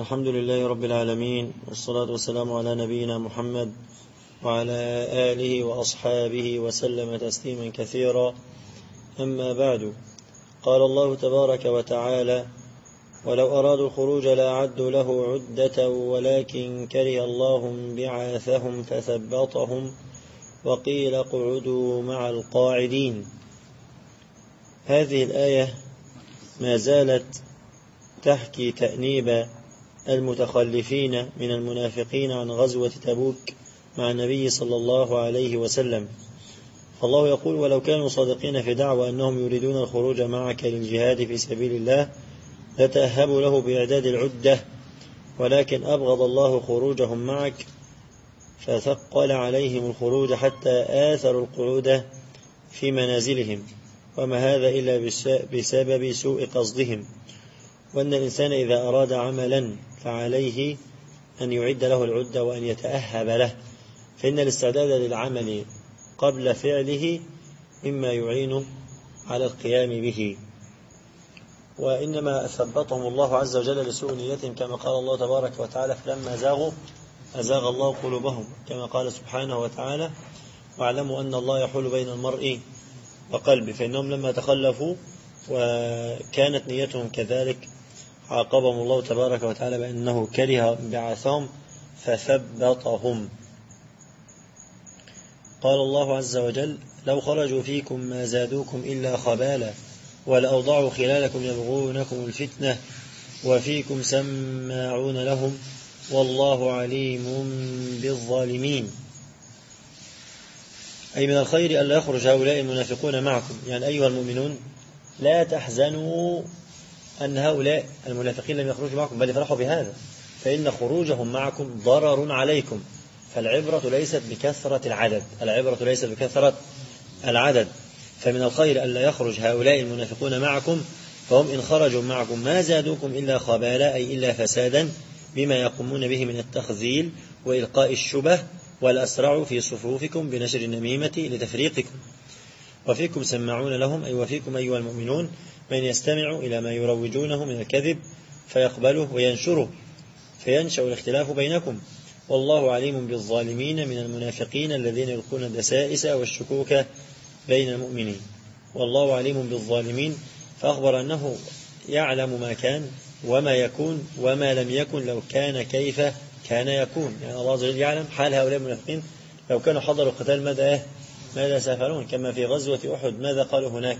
الحمد لله رب العالمين، والصلاة والسلام على نبينا محمد وعلى آله وأصحابه وسلم تسليما كثيرا. أما بعد، قال الله تبارك وتعالى: ولو أرادوا الخروج لأعدوا له عدة ولكن كره الله بعاثهم فثبطهم وقيل اقعدوا مع القاعدين. هذه الآية ما زالت تحكي تأنيب المتخلفين من المنافقين عن غزوة تبوك مع النبي صلى الله عليه وسلم. فالله يقول: ولو كانوا صادقين في دعوى أنهم يريدون الخروج معك للجهاد في سبيل الله لتأهبوا له بإعداد العدة، ولكن أبغض الله خروجهم معك فثقل عليهم الخروج حتى آثروا القعود في منازلهم، وما هذا إلا بسبب سوء قصدهم. وأن الإنسان إذا أراد عملا فعليه أن يعد له العدة وأن يتأهب له، فإن الاستعداد للعمل قبل فعله مما يعين على القيام به. وإنما ثبطهم الله عز وجل لسوء نيتهم، كما قال الله تبارك وتعالى: فلما زاغوا أزاغ الله قلوبهم، كما قال سبحانه وتعالى: واعلموا أن الله يحول بين المرء وقلبه. فإنهم لما تخلفوا وكانت نيتهم كذلك عاقبهم الله تبارك وتعالى بأنه كره بعثهم فثبطهم. قال الله عز وجل: لو خرجوا فيكم ما زادوكم إلا خبالا ولأوضعوا خلالكم يبغونكم الفتنة وفيكم سماعون لهم والله عليم بالظالمين. أي من الخير ألا يخرج هؤلاء المنافقون معكم، يعني أيها المؤمنون لا تحزنوا أن هؤلاء المنافقين لم يخرجوا معكم، بل افرحوا بهذا، فإن خروجهم معكم ضرر عليكم. فالعبرة ليست بكثرة العدد، العبرة ليست بكثرة العدد. فمن الخير ألا يخرج هؤلاء المنافقون معكم، فهم إن خرجوا معكم ما زادوكم إلا خبالا، أي إلا فسادا بما يقومون به من التخذيل وإلقاء الشبه، والأسرع في صفوفكم بنشر النميمة لتفريقكم. وفيكم سماعون لهم، أي وفيكم أيها المؤمنون من يستمع إلى ما يروجونه من الكذب فيقبله وينشره، فينشأ الاختلاف بينكم. والله عليم بالظالمين من المنافقين الذين يلقون الدسائس والشكوك بين المؤمنين. والله عليم بالظالمين، فأخبر أنه يعلم ما كان وما يكون وما لم يكن لو كان كيف كان يكون. يعني الله عز وجل يعلم حال هؤلاء المنافقين لو كانوا حضروا القتال ماذا سيفعلون، كما في غزوة أحد ماذا قالوا هناك؟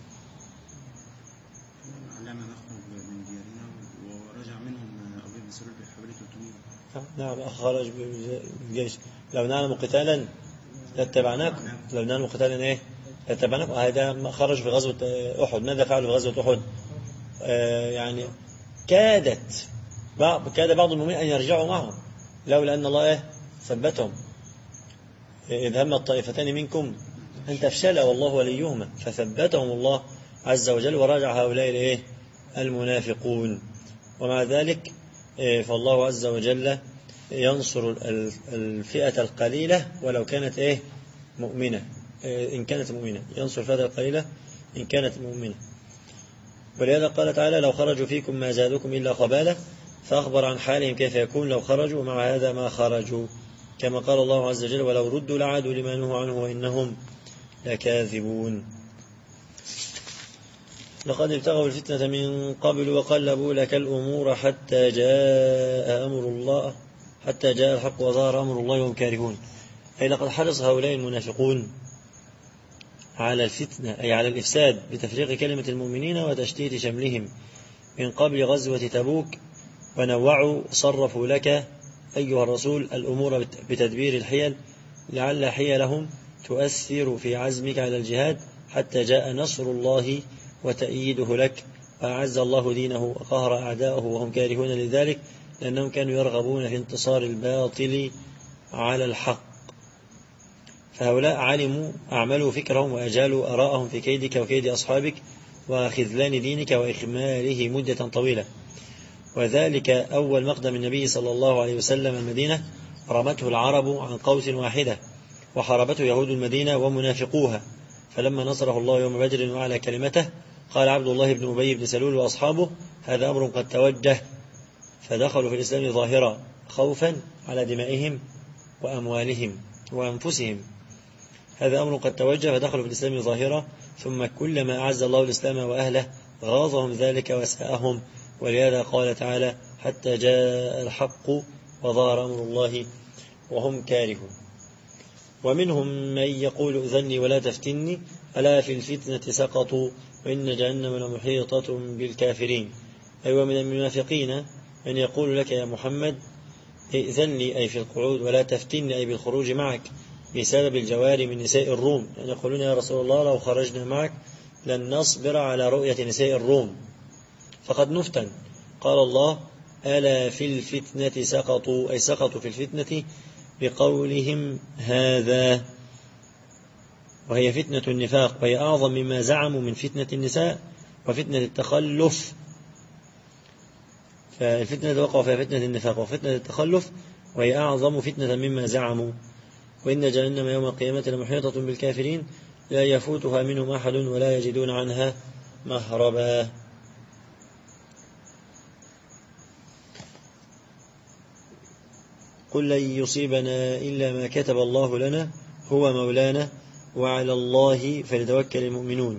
نعم، خرج بالجيش. لو نعلم قتالا لاتبعناكم، لو نعلم قتالا لاتبعناكم. هذا خرج في غزوة أحد، ماذا فعلوا في غزوة أحد؟ يعني كاد بعض المؤمنين أن يرجعوا معهم لولا أن الله ثبتهم. إذ هم الطائفتان منكم أن تفشلا والله وليهما، فثبتهم الله عز وجل ورجع هؤلاء المنافقون. ومع ذلك فالله عز وجل ينصر الفئة القليلة ولو كانت مؤمنة، إن كانت مؤمنة، ينصر الفئة القليلة إن كانت مؤمنة. ولهذا قال تعالى: لو خرجوا فيكم ما زادوكم إلا خبالة، فأخبر عن حالهم كيف يكون لو خرجوا، ومع هذا ما خرجوا، كما قال الله عز وجل: ولو ردوا لعادوا لما نهوا عنه وإنهم لكاذبون. لقد ابتغوا الفتنة من قبل وقلبوا لك الأمور حتى جاء أمر الله، حتى جاء الحق وظهر أمر الله وهم كارهون. أي لقد حرص هؤلاء المنافقون على الفتنة، أي على الإفساد بتفريق كلمة المؤمنين وتشتيت شملهم من قبل غزوة تبوك، ونوعوا صرفوا لك أيها الرسول الأمور بتدبير الحيل، لعل حيلهم تؤثر في عزمك على الجهاد، حتى جاء نصر الله وتأييده لك، وأعز الله دينه وقهر أعداءه وهم كارهون لذلك، لأنهم كانوا يرغبون في انتصار الباطل على الحق. فهؤلاء علموا أعملوا فكرهم وأجالوا أراءهم في كيدك وكيد أصحابك وخذلان دينك وإخماله مدة طويلة. وذلك أول مقدم النبي صلى الله عليه وسلم المدينة رمته العرب عن قوس واحدة، وحاربته يهود المدينة ومنافقوها، فلما نصره الله يوم بدر وعلى كلمته قال عبد الله بن أبي بن سلول وأصحابه: هذا أمر قد توجه، فدخلوا في الإسلام ظاهرا خوفا على دمائهم وأموالهم وأنفسهم. هذا أمر قد توجه فدخلوا في الإسلام ظاهرا، ثم كلما أعز الله الإسلام وأهله غاضهم ذلك وساءهم، ولهذا قال تعالى حتى جاء الحق وظهر أمر الله وهم كارهون. ومنهم من يقول أذني ولا تفتني ألا في الفتنة سقطوا وإن جهنم لمحيطة بالكافرين. أيوة من المنافقين من يقول لك يا محمد ائذن لي أي في القعود ولا تفتني أي بالخروج معك بسبب الجوار من نساء الروم، يعني يقولون يا رسول الله لو خرجنا معك لن نصبر على رؤية نساء الروم فقد نفتن. قال الله ألا في الفتنة سقطوا أي سقطوا في الفتنة بقولهم هذا، وهي فتنة النفاق، وهي أعظم مما زعموا من فتنة النساء وفتنة التخلف. فالفتنة وقع فيها فتنة النفاق وفتنة التخلف، وهي أعظم فتنة مما زعموا. وإن جهنم يوم القيامة لمحيطة بالكافرين لا يفوتها منهم أحد ولا يجدون عنها مهربا. قل لن يصيبنا إلا ما كتب الله لنا هو مولانا وعلى الله فليتوكل المؤمنون.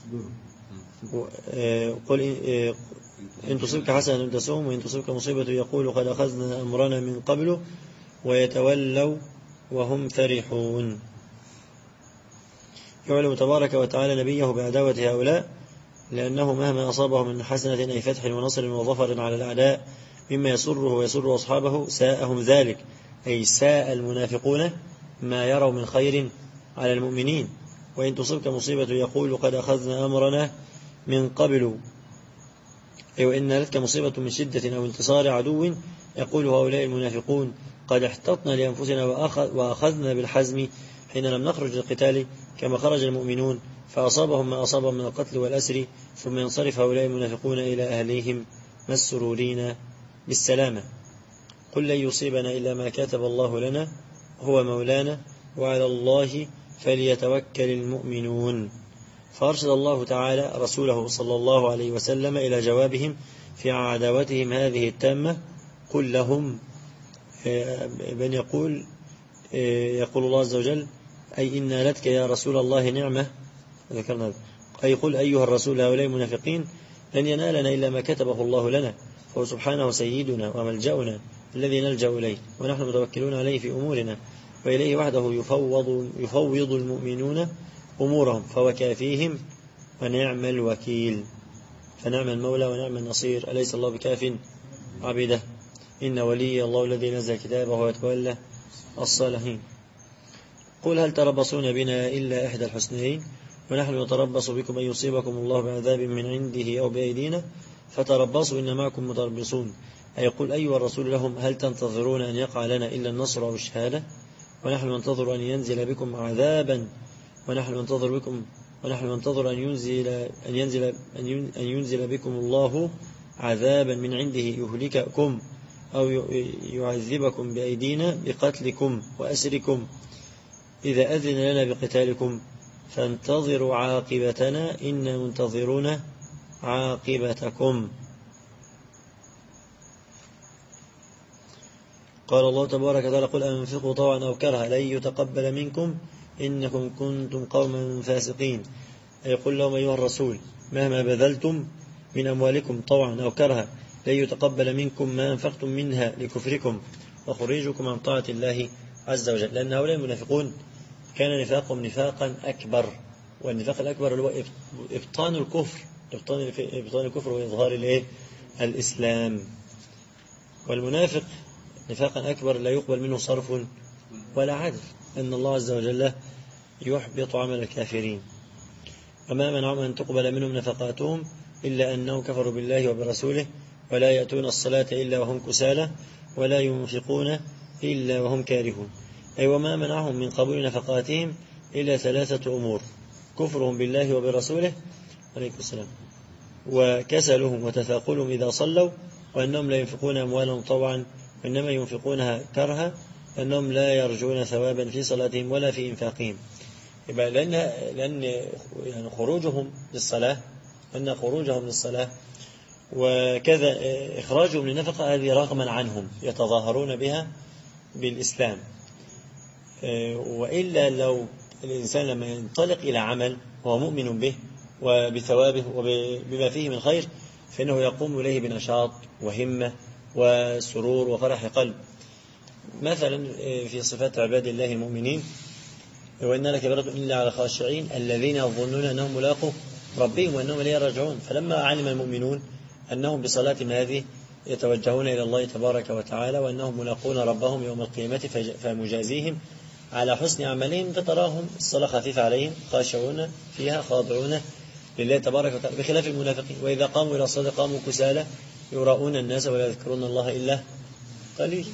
قل إن تصبك حسنة تسؤهم وإن تصبك مصيبة يقول قد أخذنا أمرنا من قبل ويتولوا وهم فرحون. يعلم تبارك وتعالى نبيه بعداوة هؤلاء لأنه مهما أصابه من حسنة أي فتح ونصر وظفر على الأعداء مما يسره ويسر أصحابه ساءهم ذلك، أي ساء المنافقون ما يروا من خير على المؤمنين. وإن تصبك مصيبة يقول قد أخذنا أمرنا من قبل، أي وإن نالتك مصيبة من شدة أو انتصار عدو يقول هؤلاء المنافقون قد احتطنا لأنفسنا وأخذنا بالحزم حين لم نخرج للقتال كما خرج المؤمنون فأصابهم ما أصابهم من القتل والأسر، ثم ينصرف هؤلاء المنافقون إلى أهليهم مسرورين بالسلامة. قل لن يصيبنا إلا ما كتب الله لنا هو مولانا وعلى الله فليتوكل المؤمنون. فأرشد الله تعالى رسوله صلى الله عليه وسلم إلى جوابهم في عداوتهم هذه التامة. قل لهم بن يقول الله عز وجل أي إن لتك يا رسول الله نعمة ذكرنا هذا، أي قل أيها الرسول هؤلاء المنافقين لن ينالنا إلا ما كتبه الله لنا، فهو سبحانه سيدنا وملجأنا الذي نلجأ إليه ونحن متوكلون عليه في أمورنا، وإليه وحده يفوض المؤمنون أمورهم فهو كافيهم ونعم الوكيل. فنعم المولى ونعم النصير، أليس الله بكاف عبده؟ إن ولي الله الذي نزل كتابه ويتولى الصالحين. قل هل تربصون بنا إلا إحدى الحسنين ونحن نتربص بكم أن يصيبكم الله بعذاب من عنده أو بأيدينا فتربصوا إن معكم متربصون. أي يقول أيها الرسول لهم هل تنتظرون أن يقع لنا إلا النصر أو الشهادة ونحن ننتظر أن ينزل بكم عذابا ونحن ننتظر أن ينزل بكم الله عذابا من عنده يهلككم أو يعذبكم بأيدينا بقتلكم وأسركم إذا أذن لنا بقتالكم فانتظروا عاقبتنا إنا منتظرون عاقبتكم. قال الله تبارك وتعالى قل أنفقوا طوعا أو كرها لن يتقبل منكم إنكم كنتم قوما فاسقين. يقول لهم أيها الرسول مهما بذلتم من أموالكم طوعا أو كرها لن يتقبل منكم ما أنفقتم منها لكفركم وخروجكم عن طاعة الله عز وجل. لأن هؤلاء المنافقون كان نفاقهم نفاقا أكبر، والنفاق الأكبر هو إبطان الكفر وإظهار الإسلام. والمنافق نفاقا أكبر لا يقبل منه صرف ولا عدل، أن الله عز وجل يحبط عمل الكافرين. وما منعهم أن تقبل منهم نفقاتهم إلا أنهم كفروا بالله وبرسوله ولا يأتون الصلاة إلا وهم كسالى ولا ينفقون إلا وهم كارهون. أي وما منعهم من قبول نفقاتهم إلا ثلاثة أمور: كفرهم بالله وبرسوله عليكم السلام، وكسلهم وتثاقلهم إذا صلوا، وأنهم لا ينفقون أموالهم طوعا وإنما ينفقونها كرها، أنهم لا يرجون ثوابا في صلاتهم ولا في إنفاقهم. لأن يعني خروجهم للصلاة وكذا إخراجهم للنفقة هذه رغما عنهم يتظاهرون بها بالإسلام. وإلا لو الإنسان لما ينطلق إلى عمل وهو مؤمن به وبثوابه وبما فيه من خير فإنه يقوم إليه بنشاط وهمة وسرور وفرح قلب. مثلا في صفات عباد الله المؤمنين: وإن لك برة إلا على خاشعين الذين يظنون أنهم ملاقوا ربهم وأنهم إليه راجعون. فلما علم المؤمنون أنهم بصلاتهم هذه يتوجهون إلى الله تبارك وتعالى وأنهم ملاقون ربهم يوم القيامة فمجازيهم على حسن أعمالهم، فتراهم الصلاة خفيفة عليهم خاشعون فيها خاضعون لله تبارك وتعالى، بخلاف المنافقين: وإذا قاموا إلى الصلاة قاموا كسالى يراؤون الناس ولا يذكرون الله إلا قليل.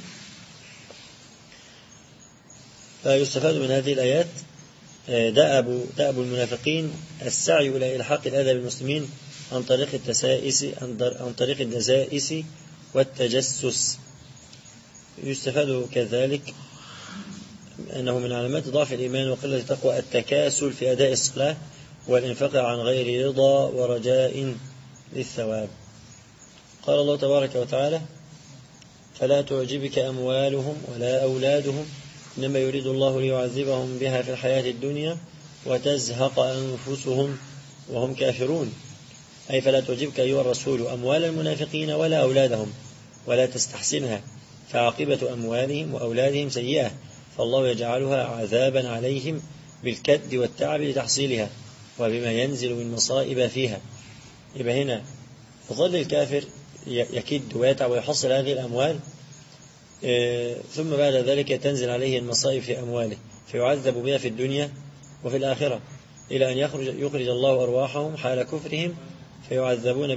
فيستفاد من هذه الآيات دأب المنافقين السعي إلى إلحاق الأذى بالمسلمين عن طريق الدسائس والتجسس. يستفاد كذلك أنه من علامات ضعف الإيمان وقلة التقوى التكاسل في أداء الصلاة والإنفاق عن غير رضا ورجاء للثواب. قال الله تبارك وتعالى: فلا تعجبك أموالهم ولا أولادهم إنما يريد الله ليعذبهم بها في الحياة الدنيا وتزهق أنفسهم وهم كافرون. أي فلا تعجبك أيها الرسول أموال المنافقين ولا أولادهم ولا تستحسنها، فعاقبة أموالهم وأولادهم سيئة، فالله يجعلها عذابا عليهم بالكد والتعب لتحصيلها وبما ينزل من مصائب فيها. يبقى هنا يظل الكافر يكد ويتعب ويحصل هذه الأموال، ثم بعد ذلك تنزل عليه المصائب في أمواله فيعذب بها في الدنيا وفي الآخرة إلى أن يخرج الله أرواحهم حال كفرهم فيعذبون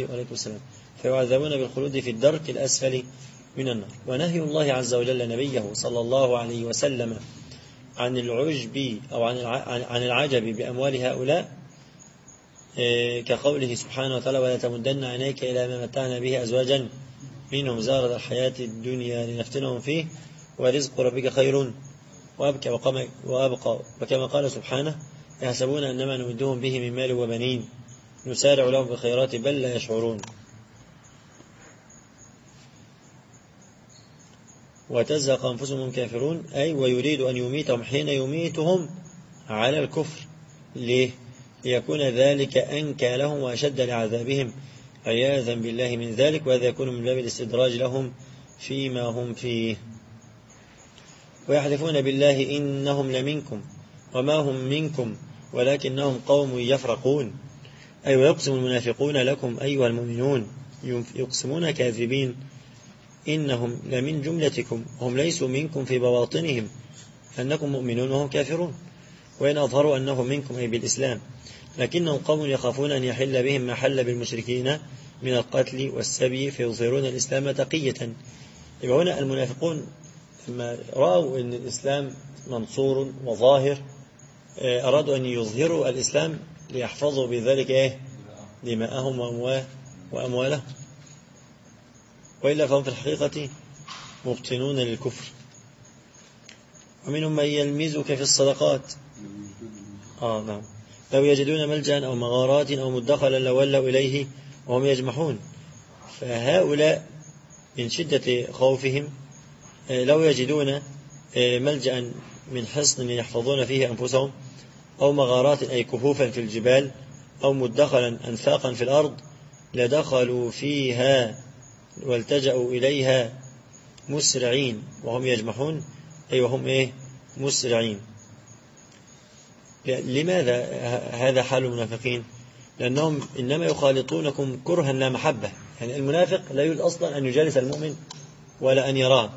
بالخلود في الدرك الأسفل من النار. ونهي الله عز وجل نبيه صلى الله عليه وسلم عن العجب أو عن العجب بأموال هؤلاء كقوله سبحانه وتعالى: ولا تمدن عينيك إلى ما متعنا به أزواجا منهم زهرة الحياة الدنيا لنفتنهم فيه ورزق ربك خير وأبقى. وكما قال سبحانه: يحسبون أنما نمدهم به من مال وبنين نسارع لهم بالخيرات بل لا يشعرون. وتزهق أنفسهم كافرون، أي ويريد أن يميتهم حين يميتهم على الكفر. ليه؟ ليكون ذلك أنكى لهم وأشد لعذابهم عياذا بالله من ذلك، وهذا يكون من باب الاستدراج لهم فيما هم فيه. ويحلفون بالله إنهم لمنكم وما هم منكم ولكنهم قوم يفرقون. أي ويقسم المنافقون لكم أيها المؤمنون يقسمون كاذبين إنهم لمن جملتكم هم ليسوا منكم في بواطنهم أنكم مؤمنون وهم كافرون، وإن أظهروا أنهم منكم أي بالإسلام، لكنهم قوم يخافون أن يحل بهم ما حل بالمشركين من القتل والسبي فيظهرون الإسلام تقية. يبقى هنا المنافقون لما رأوا أن الإسلام منصور وظاهر أرادوا أن يظهروا الإسلام ليحفظوا بذلك دماءهم وأموالهم، وإلا فهم في الحقيقة مبطنون للكفر. ومنهم من يلمزك في الصدقات نعم لو يجدون ملجأ أو مغارات أو مدخلا لولوا إليه وهم يجمحون. فهؤلاء من شدة خوفهم لو يجدون ملجأ من حصن يحفظون فيه أنفسهم أو مغارات أي كهوفا في الجبال أو مدخلا أنفاقا في الأرض لدخلوا فيها والتجأوا إليها مسرعين وهم يجمحون، أي وهم مسرعين. لماذا هذا حال المنافقين؟ لأنهم إنما يخالطونكم كرها لا محبة. يعني المنافق لا يريد أصلا أن يجالس المؤمن ولا أن يراه.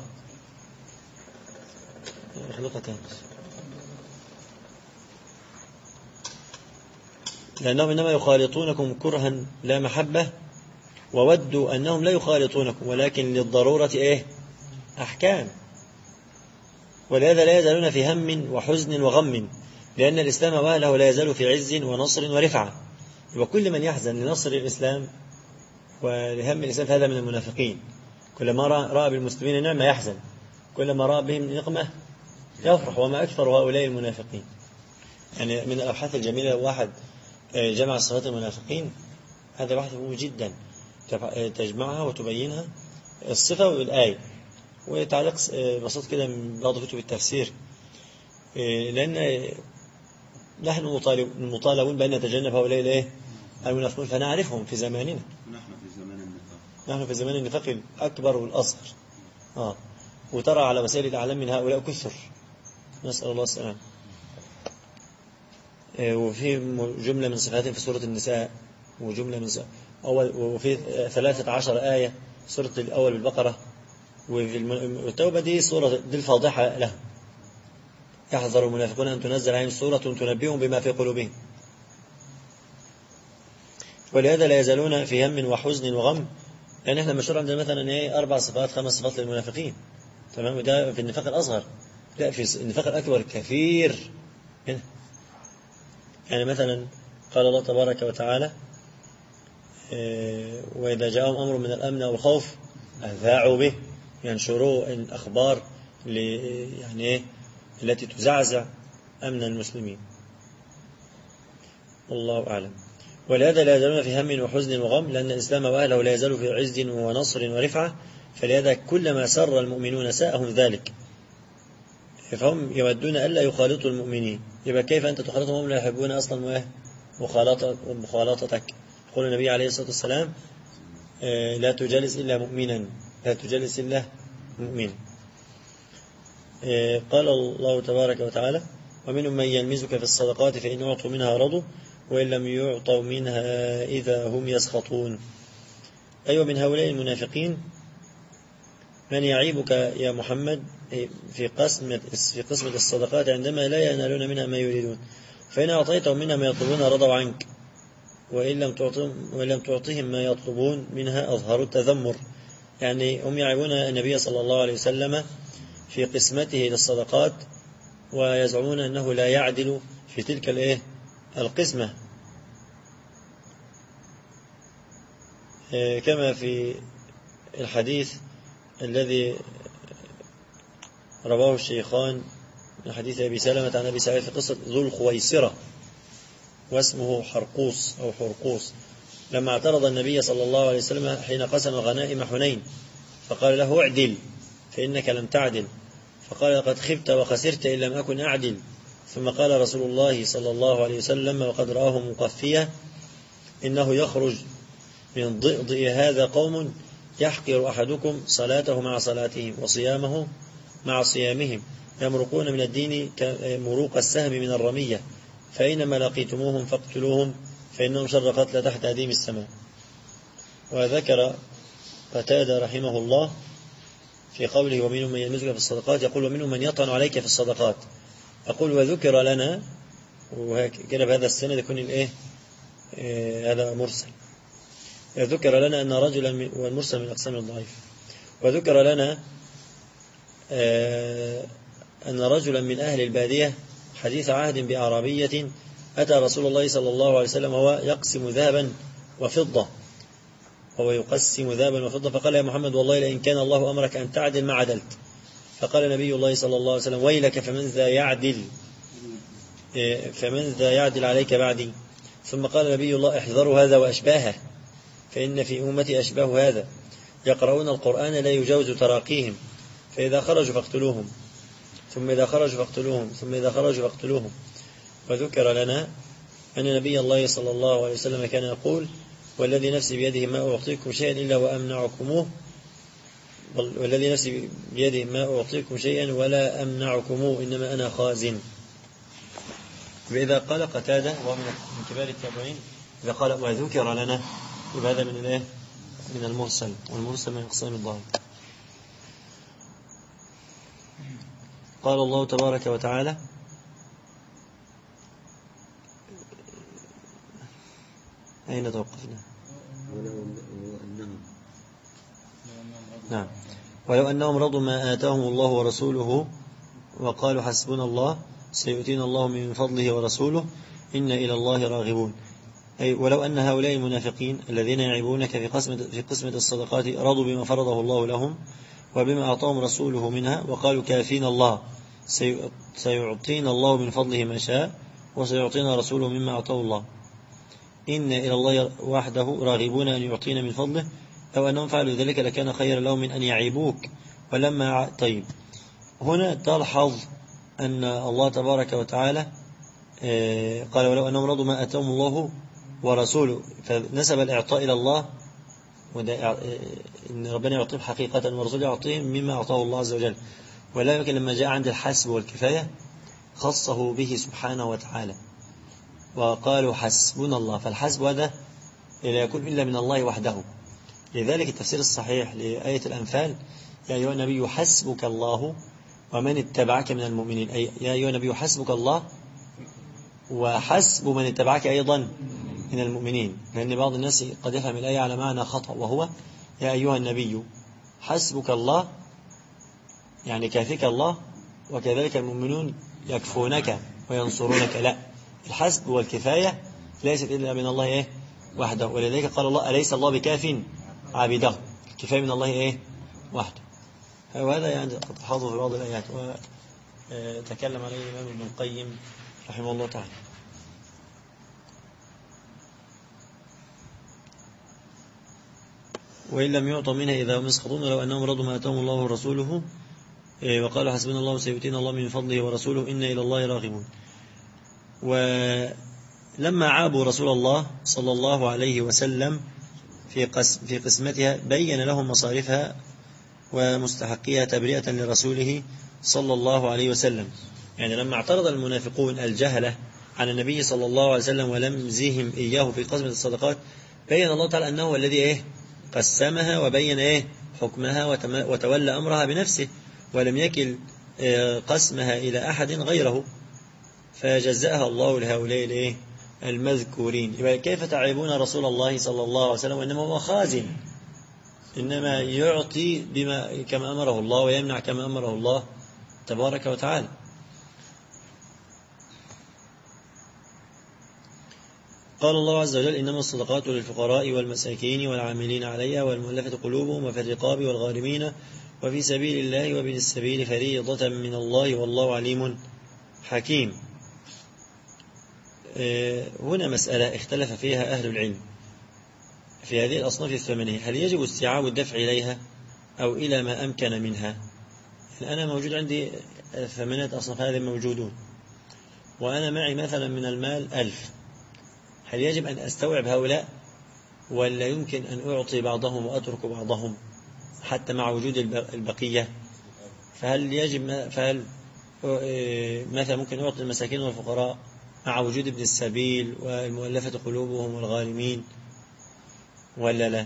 لأنهم إنما يخالطونكم كرها لا محبة وودوا أنهم لا يخالطونكم ولكن للضرورة أحكام، ولهذا لا يزالون في هم وحزن وغم، لأن الإسلام وأهله لا يزال في عز ونصر ورفعة. وكل من يحزن لنصر الإسلام ولهم الإسلام هذا من المنافقين. كلما رأى بالمسلمين نعمة يحزن، كلما رأى بهم نقمة يفرح، وما أكثر هؤلاء المنافقين. يعني من الأبحاث الجميلة واحد جمع صفات المنافقين، هذا بحث مهم جدا. تجمعها وتبينها الصفة والآية. وتعليق بسيط كده من بعض كتب التفسير، لأن نحن مطالبون بأن نتجنب هؤلاء المنافقون، فنعرفهم في زماننا. نحن في زمان النفاق الأكبر والأصغر. وترى على وسائل الإعلام من هؤلاء كثر، نسأل الله السلام. وفي جملة من صفاتهم في سورة النساء، وجملة من وفي 13 آية في سورة الأول بالبقرة، وفي التوبة دي سورة دي الفاضحة لهم. يحذر المنافقون أن تنزل عليهم سورة تنبئهم بما في قلوبهم، ولهذا لا يزالون في هم وحزن وغم. يعني احنا مشهور عندنا مثلا 4 صفات 5 صفات للمنافقين، تمام؟ وده في النفاق الأصغر. لا، في النفاق الأكبر كثير هنا. يعني مثلا قال الله تبارك وتعالى: وإذا جاءهم أمر من الأمن أو الخوف أذاعوا به، ينشروا الأخبار يعني التي تزعزع أمن المسلمين. الله أعلم. ولهذا لا يزالون في هم وحزن وغم، لأن الإسلام وأهله لا يزالوا في عز ونصر ورفعة، فلهذا كلما سر المؤمنون ساءهم ذلك، فهم يودون ألا يخالطوا المؤمنين. يبقى كيف أنت تخالطهم وهم لا يحبون أصلا مخالطتك؟ يقول النبي عليه الصلاة والسلام: لا تجالس إلا مؤمنا، لا تجالس إلا مؤمنا. قال الله تبارك وتعالى: ومنهم من يلمزك في الصدقات فإن أعطوا منها رضوا وإن لم يعطوا منها إذا هم يسخطون. أيوة، من هؤلاء المنافقين من يعيبك يا محمد في قسمة الصدقات عندما لا ينالون منها ما يريدون، فإن أعطيتهم منها ما يطلبون رضوا عنك، وإن لم تعطهم ما يطلبون منها أظهروا التذمر. يعني هم يعيبون النبي صلى الله عليه وسلم في قسمته للصدقات، ويزعمون أنه لا يعدل في تلك القسمة، كما في الحديث الذي رواه الشيخان من حديث أبي سلمة عن أبي سعيد في قصة ذو الخويصرة، واسمه حرقوس أو حرقوس، لما اعترض النبي صلى الله عليه وسلم حين قسم غنائم حنين، فقال له: اعدل فإنك لم تعدل. فقال: لقد خبت وخسرت إن لم أكن أعدل. ثم قال رسول الله صلى الله عليه وسلم وقد رآه مقفية: إنه يخرج من ضئضئ هذا قوم يحقر أحدكم صلاته مع صلاتهم وصيامه مع صيامهم، يمرقون من الدين كمروق السهم من الرمية، فإنما لقيتموهم فاقتلوهم فإنهم شر قتل تحت أديم السماء. وذكر قتادة رحمه الله في قوله: ومنهم من يلمزك في الصدقات، يقول: ومنهم من يطعن عليك في الصدقات. أقول: وذكر لنا، وكده بهذا السنة يكون هذا مرسل. ذكر لنا أن رجلا، والمرسل من أقسام الضعيف، وذكر لنا أن رجلا من أهل البادية حديث عهد بأعرابية أتى رسول الله صلى الله عليه وسلم وهو يقسم ذهبا وفضة، فقال: يا محمد، والله لئن كان الله أمرك أن تعدل ما عدلت. فقال نبي الله صلى الله عليه وسلم: ويلك، فمن ذا يعدل عليك بعدي. ثم قال نبي الله: احذروا هذا وأشباهه، فإن في أمتي أشباه هذا يقرؤون القرآن لا يجاوز تراقيهم، فإذا خرجوا فاقتلوهم، ثم إذا خرجوا فاقتلوهم. وذكر لنا أن نبي الله صلى الله عليه وسلم كان يقول: والذي نفسي بيده ما أعطيكم شيئا إلا وأمنعكموه، والذي نفسي بيده ما أعطيكم شيئا ولا أمنعكموه، إنما أنا خازن. وإذا قال قتادة وهو من كبار التابعين، إذا قال وذكر لنا، يبقى هذا من المرسل، والمرسل من أقسام الضعيف. قال الله تبارك وتعالى: أين توقفنا؟ نعم. ولو أنهم رضوا ما آتاهم الله ورسوله وقالوا حسبنا الله سيؤتينا الله من فضله ورسوله إنا إلى الله راغبون. أي ولو أن هؤلاء المنافقين الذين يعيبونك في قسمة الصدقات رضوا بما فرضه الله لهم وبما أعطاهم رسوله منها، وقالوا كافينا الله سيعطينا الله من فضله ما شاء وسيعطينا رسوله مما أعطاه الله، إن إلى الله وحده راغبون أن يعطينا من فضله، أو أنهم فعلوا ذلك لكان خيرا لهم من أن يعيبوك. طيب، هنا تلحظ أن الله تبارك وتعالى قال ولو أنهم رضوا ما أتاهم الله ورسوله، فنسب الإعطاء إلى الله، إن ربنا يعطيهم حقيقة ورسوله يعطيهم مما أعطاه الله عز وجل. ولكن لما جاء عند الحسب والكفاية خصه به سبحانه وتعالى وقالوا حسبنا الله، فالحسب هذا لا يكون إلا من الله وحده. لذلك التفسير الصحيح لآية الأنفال يا أيها النبي حسبك الله ومن اتبعك من المؤمنين، أي يا أيها النبي حسبك الله وحسب من اتبعك أيضا من المؤمنين، لأن بعض الناس قد يفهم الآية على معنى خطأ، وهو يا أيها النبي حسبك الله يعني كافيك الله، وكذلك المؤمنون يكفونك وينصرونك. لا، الحسب والكفاية ليست إلا من الله وحده. ولذلك قال الله أليس الله بكاف عبده، الكفاية من الله وحده. وهذا يعني قد تحفظه في بعض الآيات، وتكلم عليه الإمام ابن القيم رحمه الله تعالى. وإن لم يعطوا منها إذا هم يسخطون لو أنهم رضوا ما أتاهم الله ورسوله وقالوا حسبنا الله سيؤتينا الله من فضله ورسوله إنا إلى الله راغبون. ولما عابوا رسول الله صلى الله عليه وسلم في قسمتها بين لهم مصارفها ومستحقيها تبرئة لرسوله صلى الله عليه وسلم. يعني لما اعترض المنافقون الجهلة عن النبي صلى الله عليه وسلم ولمزهم إياه في قسمة الصدقات، بين الله تعالى أنه هو الذي قسمها وبين حكمها وتولى أمرها بنفسه، ولم يكل قسمها إلى أحد غيره، فجزأها الله لهؤلاء المذكورين. كيف تعيبون رسول الله صلى الله عليه وسلم وإنما هو خازن، إنما يعطي بما كما أمره الله ويمنع كما أمره الله تبارك وتعالى. قال الله عز وجل إنما الصدقات للفقراء والمساكين والعاملين عليها والمؤلفة قلوبهم وفي الرقاب والغارمين وفي سبيل الله وابن السبيل فريضة من الله والله عليم حكيم. هنا مسألة اختلف فيها أهل العلم في هذه الأصناف الثمانية، هل يجب استيعاب الدفع إليها أو إلى ما أمكن منها؟ أنا موجود عندي 8 أصناف هذه موجودون، وأنا معي مثلا من المال 1000، هل يجب أن أستوعب هؤلاء ولا يمكن أن أعطي بعضهم وأترك بعضهم حتى مع وجود البقية؟ فهل مثلا ممكن أعطي المساكين والفقراء مع وجود ابن السبيل والمؤلفة قلوبهم والغارمين ولا لا؟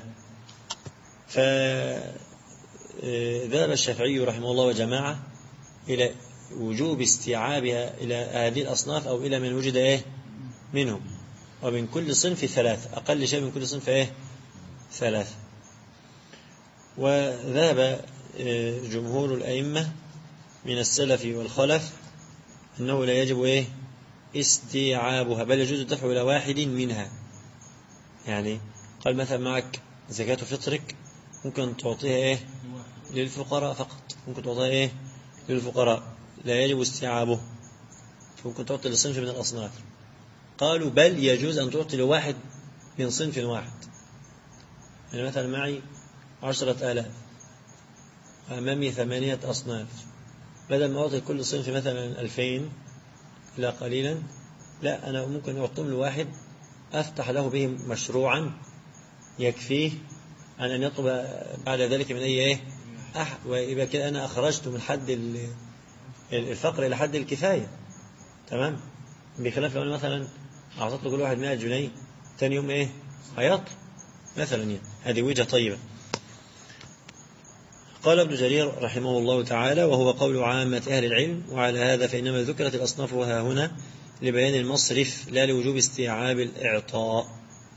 فذهب الشافعي رحمه الله وجماعة إلى وجوب استيعابها إلى هذه الأصناف أو إلى من وجد منهم، ومن كل صنف 3، أقل شيء من كل صنف 3. وذهب جمهور الأئمة من السلف والخلف أنه لا يجب استيعابها، بل يجوز الدفع إلى واحد منها. يعني قال مثلا معك زكاة فطرك، ممكن تعطيها للفقراء فقط، ممكن تعطيها للفقراء، لا يجب استيعابه، ممكن تعطي لصنف من الأصناف. قالوا بل يجوز أن تعطي لواحد من صنف واحد. يعني مثلا معي 10,000 أمامي 8 أصناف، بدل ما أعطي كل صنف مثلا 2000 لا قليلا، لا، أنا ممكن أعطيهم لواحد أفتح له به مشروعا يكفيه عن أن يطلب بعد ذلك من أي أحد، ويبقى كده أنا أخرجت من حد الفقر إلى حد الكفاية. تمام؟ بخلاف لو أنا مثلا أعطيت له كل واحد 100 جنيه، ثاني يوم هيطلب مثلا. هذه وجهة طيبة. قال ابن جرير رحمه الله تعالى وهو قول عامة أهل العلم، وعلى هذا فإنما ذكرت الأصناف وها هنا لبيان المصرف لا لوجوب استيعاب الإعطاء.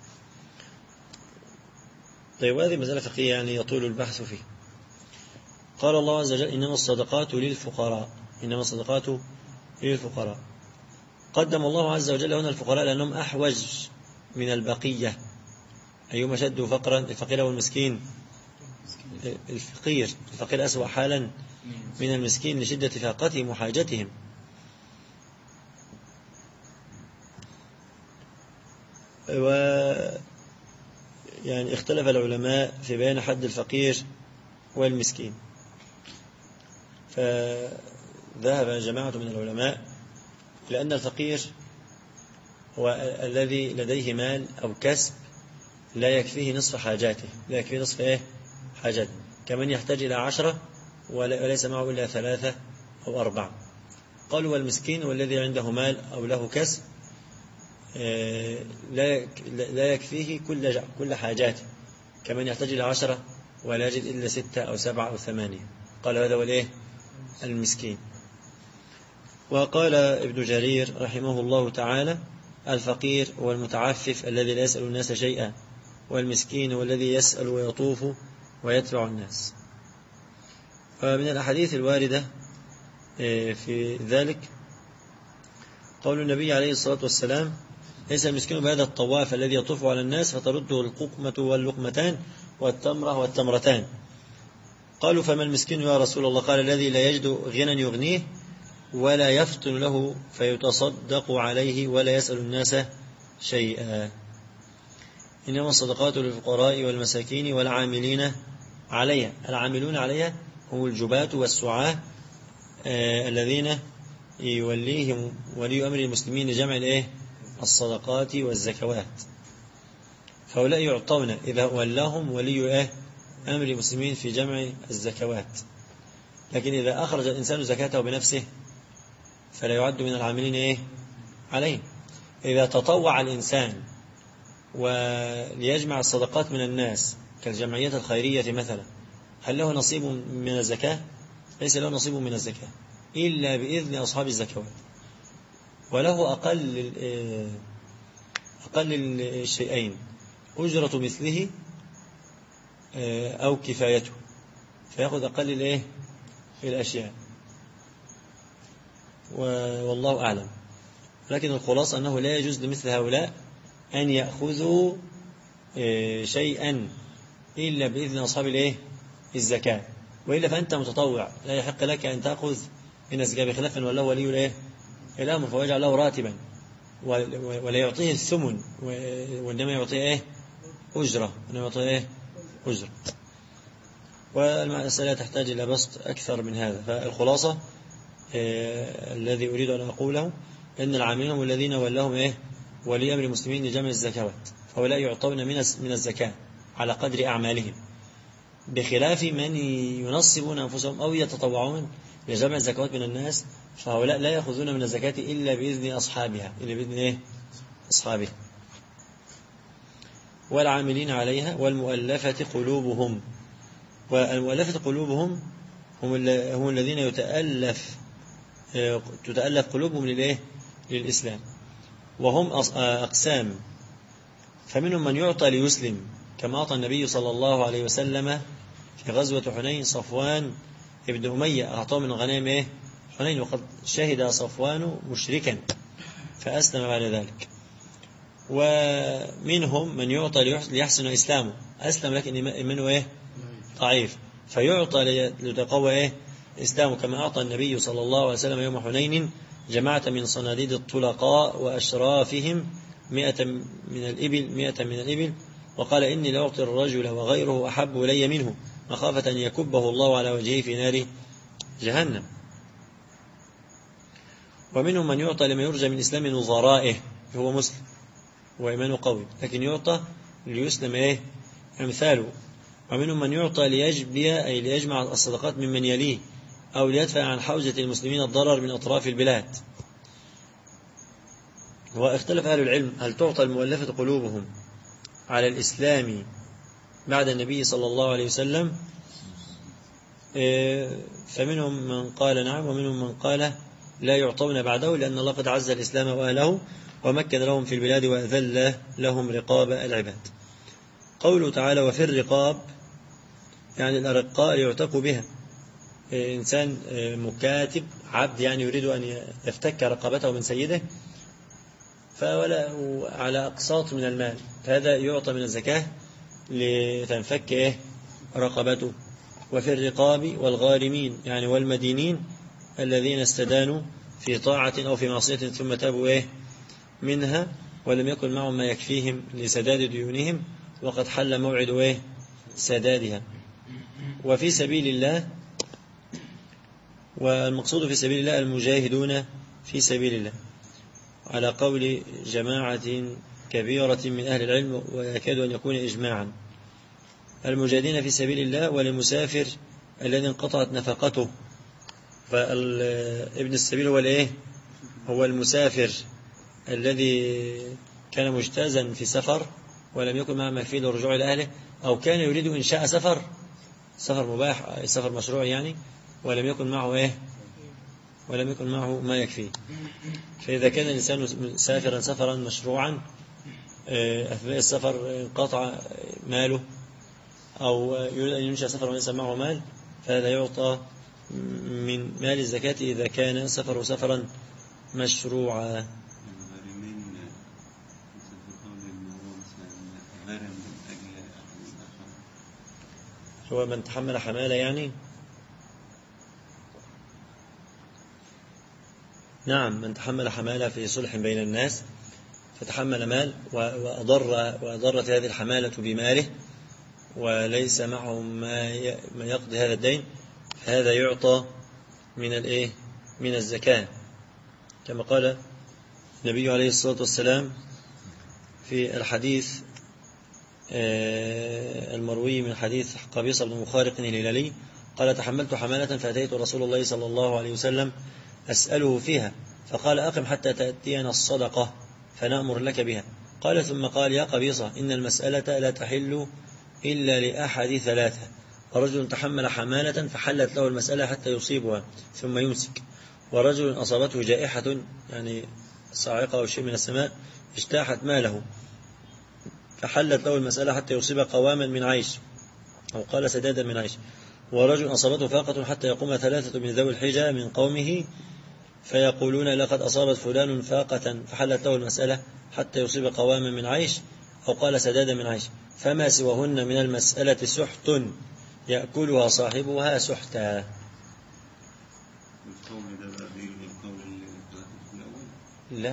طيب، هذه مسألة فقهية يعني يطول البحث فيه. قال الله عز وجل إنما الصدقات للفقراء، إنما الصدقات للفقراء. قدم الله عز وجل هنا الفقراء لأنهم أحوج من البقية. أيهما شد فقرا، الفقير والمسكين؟ الفقير أسوأ حالا من المسكين لشدة فاقتهم وحاجتهم. يعني اختلف العلماء في بيان حد الفقير والمسكين، فذهب جماعة من العلماء لأن الفقير هو الذي لديه مال أو كسب لا يكفيه نصف حاجاته، لا يكفيه نصف حاجاته، كمن يحتاج إلى 10 وليس معه إلا 3 أو 4. قالوا والمسكين والذي عنده مال أو له كسب لا يكفيه كل حاجاته، كمن يحتاج إلى 10 ولا يجد إلا 6 أو 7 أو 8. قال هذا هو المسكين. وقال ابن جرير رحمه الله تعالى الفقير هو المتعفف الذي لا يسأل الناس شيئا، والمسكين هو الذي يسأل ويطوف ويتبع الناس. ومن الأحاديث الواردة في ذلك قول النبي عليه الصلاة والسلام ليس المسكين بهذا الطواف الذي يطوف على الناس فترده الققمة واللقمتان والتمرة والتمرتان. قالوا فما المسكين يا رسول الله؟ قال الذي لا يجد غنى يغنيه ولا يفطن له فيتصدق عليه ولا يسأل الناس شيئا. إنما الصدقات للفقراء والمساكين والعاملين عليها. العاملون عليها هم الجباة والسعاة الذين يوليهم ولي أمر المسلمين لجمع الصدقات والزكوات، فهؤلاء يعطون إذا ولاهم ولي أمر المسلمين في جمع الزكوات. لكن إذا أخرج الإنسان زكاته بنفسه فلا يعد من العاملين عليه. إذا تطوع الإنسان وليجمع الصدقات من الناس كالجمعيات الخيرية مثلا، هل له نصيب من الزكاة؟ ليس له نصيب من الزكاة إلا بإذن أصحاب الزكوات، وله أقل الشيئين أجرة مثله أو كفايته، فيأخذ أقل الأشياء، والله أعلم. لكن الخلاصة أنه لا يجوز لمثل هؤلاء أن يأخذوا شيئا إلا بإذن أصحاب الزكاة، وإلا فأنت متطوع لا يحق لك أن تأخذ من الزكاة، بخلاف من والله ولي الأمر فوجعل له راتبا ولا يعطيه الثمن، وإنما يعطيه أجرة، أجرة. والمسألة تحتاج إلى بسط أكثر من هذا. فالخلاصة الذي أريد أن أقوله أن العاملين هم الذين ولاهم ولي أمر المسلمين لجمع الزكوات، فهؤلاء يعطون من الزكاة على قدر أعمالهم، بخلاف من ينصبون أنفسهم أو يتطوعون لجمع الزكوات من الناس، فهؤلاء لا يأخذون من الزكاة إلا بإذن أصحابها، أصحابها. والعاملين عليها والمؤلفة قلوبهم. والمؤلفة قلوبهم هم الذين تتألف قلوبهم للإسلام، وهم أقسام. فمنهم من يعطى ليسلم كما أعطى النبي صلى الله عليه وسلم في غزوة حنين صفوان ابن أمية، أعطاه من غنائم حنين، وقد شهد صفوان مشركا فأسلم بعد ذلك. ومنهم من يعطى ليحسن إسلامه، أسلم لكن إيمانه ضعيف، فيعطى لتقوى إسلامه كما أعطى النبي صلى الله عليه وسلم يوم حنين جماعة من صناديد الطلقاء وأشرافهم 100 من الإبل، وقال إني لأعطي الرجل وغيره أحب إلي منه مخافة أن يكبه الله على وجهه في نار جهنم. ومنهم من يعطى لما يرجى من إسلام نظرائه، هو مسلم وإيمانه قوي لكن يعطى ليسلم أمثاله. ومنهم من يعطى ليجبي أي ليجمع الصدقات ممن يليه، أو ليدفع عن حوزة المسلمين الضرر من أطراف البلاد. واختلف أهل العلم هل تعطى المؤلفة قلوبهم على الإسلام بعد النبي صلى الله عليه وسلم؟ فمنهم من قال نعم، ومنهم من قال لا يعطون بعده، لأن الله قد عز الإسلام وأهله ومكن لهم في البلاد وأذل لهم رقاب العباد. قوله تعالى وفي الرقاب، يعني الأرقاء يعتق بها. إنسان مكاتب عبد يعني يريد أن يفتك رقبته من سيده فولا على أقساط من المال، هذا يعطى من الزكاة لتنفك رقبته. وفي الرقاب والغارمين يعني والمدينين الذين استدانوا في طاعة أو في معصية ثم تابوا منها ولم يكن معهم ما يكفيهم لسداد ديونهم وقد حل موعد سدادها. وفي سبيل الله، والمقصود في سبيل الله المجاهدون في سبيل الله على قول جماعة كبيرة من أهل العلم ويكاد أن يكون إجماعا. المجاهدين في سبيل الله وللمسافر الذي انقطعت نفقته. فابن السبيل هو المسافر الذي كان مجتازا في سفر ولم يكن معه ما يكفيه للرجوع إلى أهله، أو كان يريد إنشاء سفر مباح، سفر مشروع يعني، ولم يكن معه ما يكفيه. فإذا كان الإنسان سافرا سفرا مشروعا أثناء السفر انقطع ماله أو يريد أن ينشأ سفر وليس معه مال، فهذا يعطى من مال الزكاة إذا كان سفرا مشروعا. هو من تحمل حمالة يعني؟ نعم، من تحمل حمالة في صلح بين الناس فتحمل مال وأضرت هذه الحمالة بماله وليس معه ما يقضي هذا الدين، هذا يعطى من الزكاة، كما قال النبي عليه الصلاة والسلام في الحديث المروي من حديث قبيصة بن مخارق الهلالي قال: تحملت حمالة فأتيت رسول الله صلى الله عليه وسلم أسأله فيها، فقال: أقم حتى تأتينا الصدقة فنأمر لك بها. قال: ثم قال: يا قبيصة، إن المسألة لا تحل إلا لأحد ثلاثة: رجل تحمل حمالة فحلت له المسألة حتى يصيبها ثم يمسك، ورجل أصابته جائحة يعني صاعقة أو شيء من السماء اجتاحت ماله فحلت له المسألة حتى يصيب قواما من عيش، أو قال سدادا من عيش، ورجل أصابته فاقة حتى يقوم ثلاثة من ذوي الحجة من قومه فيقولون: لقد أصابت فلان فاقة فحلت له المسألة حتى يصيب قواما من عيش، أو قال سدادا من عيش، فما سواهن من المسألة سحت يأكلها صاحبها سحتا. لا،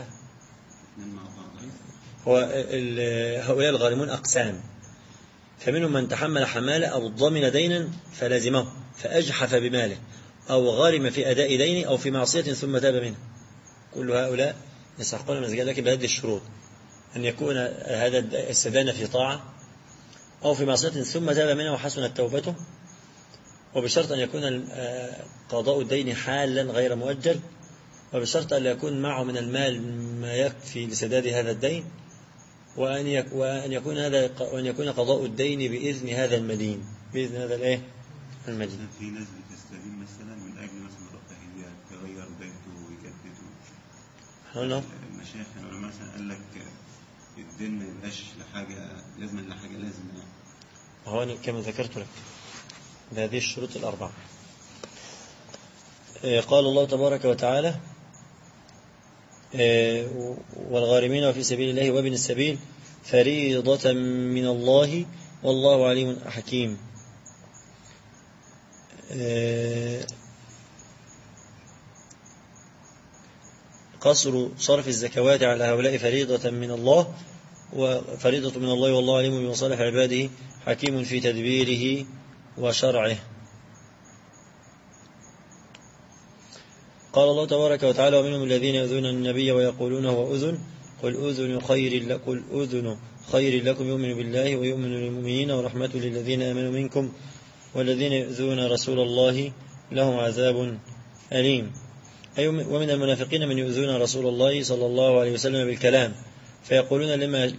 هؤلاء الغارمون أقسام، فمنهم من تحمل حمالة أو ضمن دينا فلازمه فأجحف بماله، أو غارم في أداء دين أو في معصية ثم تاب منه. كل هؤلاء يستحقون المزكاة، لكن بهذه الشروط: أن يكون هذا السدان في طاعة أو في معصية ثم تاب منه وحسنت توبته، وبشرط أن يكون قضاء الدين حالا غير مؤجل، وبشرط أن يكون معه من المال ما يكفي لسداد هذا الدين، وأن يكون قضاء الدين بإذن هذا المدين، بإذن هذا المدين. في ناس بتستدين مثلا من أجل مثلا رفاهيات تغير بيته ويجدده. المشايخ مثلا قال لك الدين ما يبقاش لحاجة لازم يعني. هو كما ذكرت لك بهذه الشروط الأربعة. قال الله تبارك وتعالى: والغارمين وفي سبيل الله وابن السبيل فريضة من الله والله عليم حكيم. قصر صرف الزكوات على هؤلاء فريضة من الله والله عليم بمصالح عباده حكيم في تدبيره وشرعه. قال الله تبارك وتعالى: ومنهم الذين يؤذون النبي ويقولون هو أذن قل أذن خير لكم يؤمن بالله ويؤمن للمؤمنين ورحمة للذين آمنوا منكم والذين يؤذون رسول الله لهم عذاب أليم. أي ومن المنافقين من يؤذون رسول الله صلى الله عليه وسلم بالكلام، فيقولون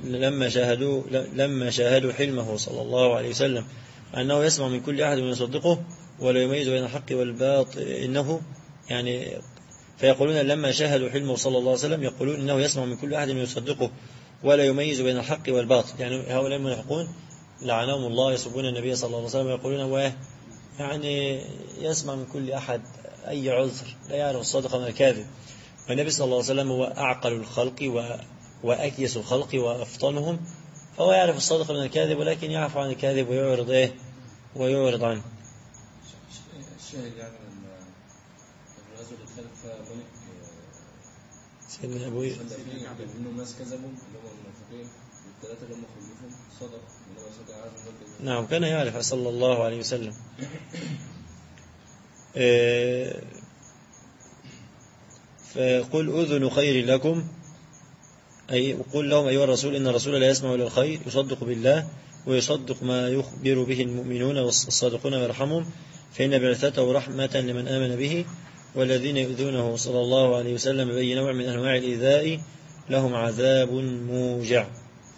لما شاهدوا حلمه صلى الله عليه وسلم أنه يسمع من كل أحد من يصدقه ولا يميز بين الحق والباطل فيقولون لما شاهدوا حلمه صلى الله عليه وسلم يقولون إنه يسمع من كل أحد من يصدقه ولا يميز بين الحق والباطل. يعني هؤلاء المنافقون لعنهم الله يسبون النبي صلى الله عليه وسلم ويقولون يسمع من كل أحد أي عذر، لا يعرف الصادق من الكاذب، والنبي صلى الله عليه وسلم هو أعقل الخلق وأكيس الخلق وأفطنهم، فهو يعرف الصادق من الكاذب ولكن يعفو عن الكاذب ويعرض عنه. الشاهد يعني الرجل الخلف ملك سيدنا أبو إنهم ناس كذبوا اللي هم المنافقين، والثلاثة اللي هم خلفهم صدق إنما صدق عارف. نعم كان يعرف صلى الله عليه وسلم. فقل أذن خير لكم، أي قل لهم أيها الرسول إن الرسول لا يسمع إلى الخير، يصدق بالله ويصدق ما يخبر به المؤمنون والصادقون ويرحمهم، فإن بعثته رحمة لمن آمن به، والذين يؤذونه صلى الله عليه وسلم بأي نوع من أنواع الإيذاء لهم عذاب موجع.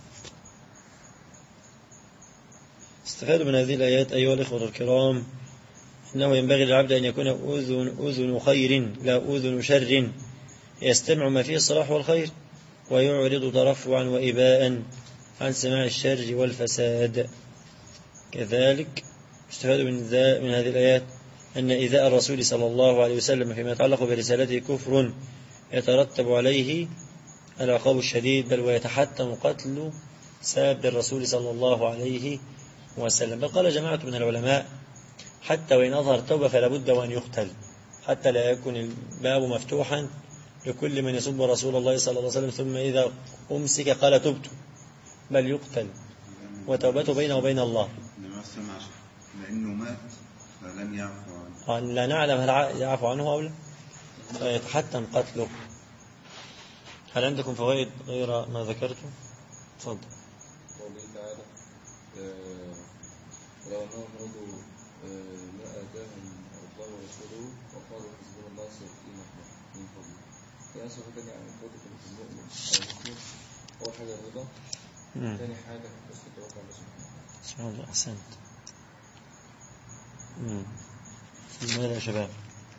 استفادوا من هذه الآيات أيها الإخوة الكرام إنه ينبغي للعبد أن يكون أذن خير لا أذن شر، يستمع ما فيه الصلاح والخير ويعرض ترفعا وإباء عن سماع الشر والفساد. كذلك استفادوا من هذه الآيات أن إيذاء الرسول صلى الله عليه وسلم فيما يتعلق برسالته كفر يترتب عليه العقاب الشديد، بل ويتحتم قتل ساب الرسول صلى الله عليه وسلم. بل قال جماعة من العلماء حتى وإن أظهر توبة فلا بد وأن يقتل، حتى لا يكون الباب مفتوحا لكل من يسب رسول الله صلى الله عليه وسلم ثم إذا أمسك قال تبت، بل يقتل وتوبته بينه وبين الله. لأنه مات فلن يعفو عنه، لا نعلم هل يعفو عنه أو لا، فيتحتم قتله. هل عندكم فوائد غير ما ذكرته؟ تفضل. قوله تعالى ولو أنهم رضوا ما آتاهم الله ورسوله وقالوا حسبنا الله سيؤتينا من فضله. يعني سوف كان يعني قوتك المؤمن أو المسلم أول حاجة الرضا، ثاني حاجة حسن التوكل على الله سبحان الله. أحسنت. ماذا يا شباب؟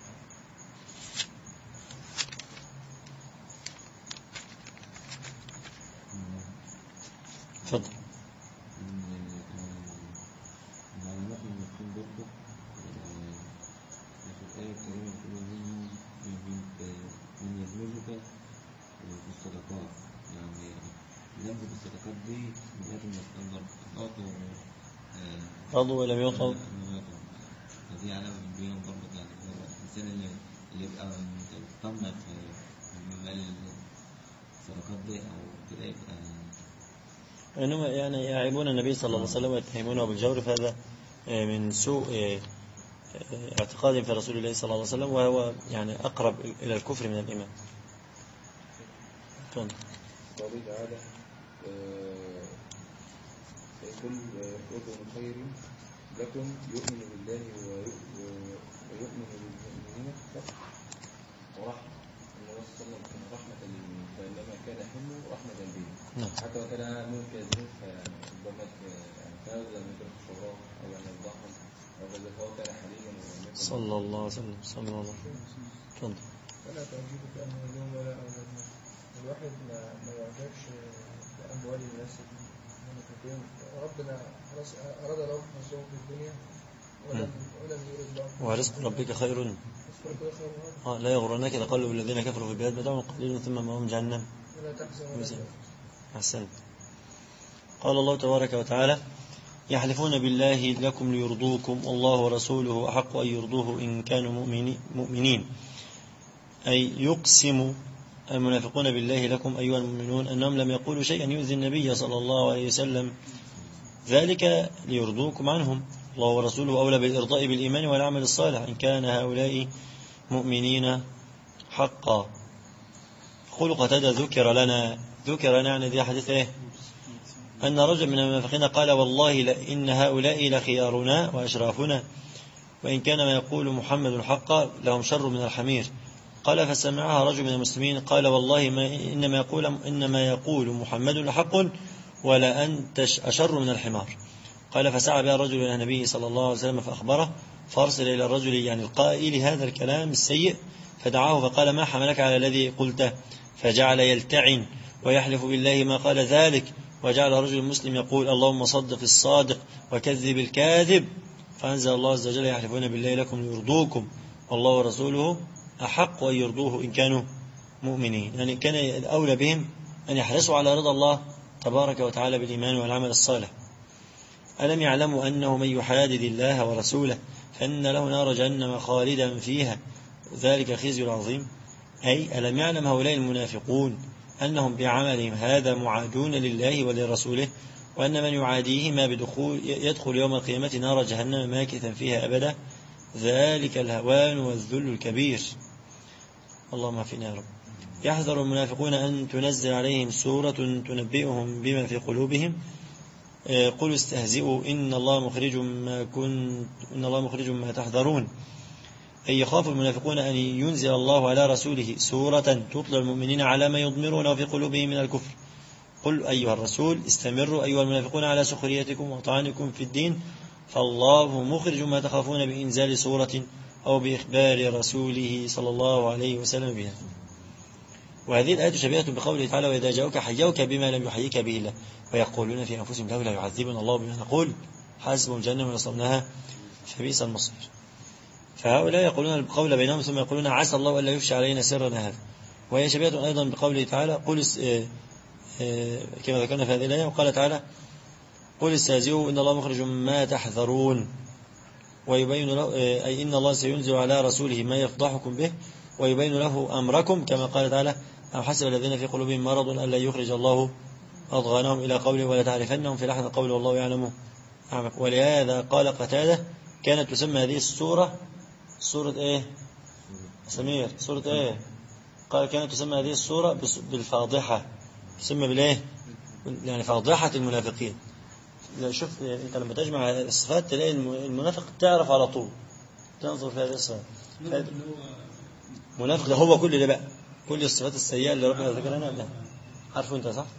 تفضل. الصدقات يعني نبذ الصدقات دي لازم يستنضر رضوا ولم يطعوا، دي علامة من بينهم برضه. يعني الإنسان اللي يبقى مطمع في مال الصدقات دي أو كده يبقى إنما يعني يعيبون النبي صلى الله عليه وسلم ويتهمونه بالجور، فهذا من سوء اعتقاد في رسول الله صلى الله عليه وسلم، وهو يعني أقرب إلى الكفر من الإيمان. قوله تعالى كل أذن خير لكم يؤمن بالله ويؤمن بالمؤمنين ورحمة. النبي صلى الله عليه وسلم كان رحمة للمؤمنين، فإنما كان حلمه رحمة به، حتى وكان ممكن ربما كان لم يدرك الشراء أو أن يضحك أو كذا، فهو كان حليما صلى الله عليه وسلم. صلى الله عليه وسلم. فلا تعجبك أموالهم ولا أولادهم. الواحد ما يعجبش بأموال الناس المنافقين، ربنا خلاص أراد لهم حظهم في الدنيا ولم يرد لهم. ورزق ربك خير لا يغرنك تقلب الذين كفروا في البلاد متاع قليل ثم مأواهم جهنم ولا تحزن. أحسنت. قال الله تبارك وتعالى يحلفون بالله لكم ليرضوكم والله ورسوله أحق أن يرضوه إن كانوا مؤمنين، أي يقسم المنافقون بالله لكم أيها المؤمنون أنهم لم يقولوا شيئا يؤذي النبي صلى الله عليه وسلم، ذلك ليرضوكم عنهم، الله ورسوله أولى بالإرضاء بالإيمان والعمل الصالح إن كان هؤلاء مؤمنين حقا. قل قتادة ذكر لنا يعني ذي حديث أن رجل من المنافقين قال والله إن هؤلاء لخيارنا وأشرافنا، وإن كان ما يقول محمد حقا لهم شر من الحمير. قال فسمعها رجل من المسلمين قال والله إنما يقول محمد لحق ولا أنت أشر من الحمار. قال فسعى بها الرجل إلى النبي صلى الله عليه وسلم فأخبره، فأرسل إلى الرجل يعني القائل هذا الكلام السيء فدعاه فقال ما حملك على الذي قلته؟ فجعل يلتعن ويحلف بالله ما قال ذلك، وجعل رجل المسلم يقول اللهم صدق الصادق وكذب الكاذب، فأنزل الله عز وجل يحلفون بالله لكم ليرضوكم والله ورسوله أحق أن يرضوه إن كانوا مؤمنين. يعني كان الأولى بهم أن يحرصوا على رضا الله تبارك وتعالى بالإيمان والعمل الصالح. ألم يعلموا أنه من يحادد الله ورسوله فإن له نار جهنم خالدا فيها ذلك خزي العظيم. أي ألم يعلم هؤلاء المنافقون أنهم بعملهم هذا معادون لله ولرسوله، وأن من يعاديه ما يدخل يوم القيامة نار جهنم ماكثا فيها أبدا، ذلك الهوان والذل الكبير. اللهم فينا يا رب. يحذر المنافقون أن تنزل عليهم سورة تنبئهم بما في قلوبهم، قل استهزئوا إن الله مخرج ما تحذرون. أي يخاف المنافقون أن ينزل الله على رسوله سورة تطلع المؤمنين على ما يضمرونه في قلوبهم من الكفر. قل أيها الرسول استمروا أيها المنافقون على سخريتكم وطعنكم في الدين، فالله مخرج ما تخافون بإنزال سورة أو بإخبار رسوله صلى الله عليه وسلم بها. وهذه الآية شبيهة بقوله تعالى وإذا جاءوك حيوك بما لم يحييك به الله ويقولون في أنفسهم لولا يعذبنا الله بما نقول حسبهم جهنم ونصرناها فبئس المصير. فهؤلاء يقولون القول بينهم ثم يقولون عسى الله ألا يفشى علينا سرنا هذا. وهي شبيهة أيضا بقوله تعالى قل كما ذكرنا في هذه الآية. وقال تعالى قل استهزئوا إن الله مخرج ما تحذرون، ويبين له أي إن الله سينزل على رسوله ما يفضحكم به ويبين له أمركم، كما قال تعالى أم حسب الذين في قلوبهم مرض أن لا يخرج الله أضغانهم إلى قوله ولا تعرفنهم في لحن القول والله يعلم. ولهذا قال قتادة كانت تسمى هذه السورة سورة إيه سمير؟ سورة إيه؟ قال كانت تسمى هذه السورة بالفاضحة، تسمى بالإيه؟ يعني فاضحة المنافقين. شوف أنت لما تجمع الصفات تلاقي المنافق تعرف على طول، تنظر في هذه الصفات. منافق ده هو كل ده بقى، كل الصفات السيئة اللي ربنا ذكرها هنا ده عارفه أنت صح؟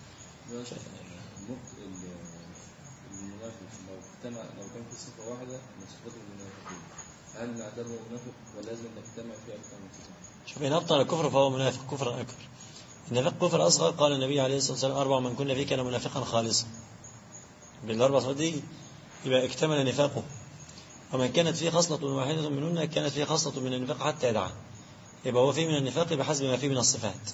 المنافق لو كان في صفة واحدة من صفات المنافقين هل نعتبره منافق ولا لازم نجتمع فيه أكثر من صفة؟ شوف إن أبطل الكفر فهو منافق كفرا أكبر. النفاق كفر أصغر قال النبي عليه الصلاة والسلام 4 من كنا فيه كان منافقا خالصا. بالأربع صفات دي يبقى اكتمل نفاقه. ومن كانت فيه خصلة واحدة منهن كانت فيه خصلة من النفاق حتى يدعى، يبقى هو فيه من النفاق بحسب ما فيه من الصفات.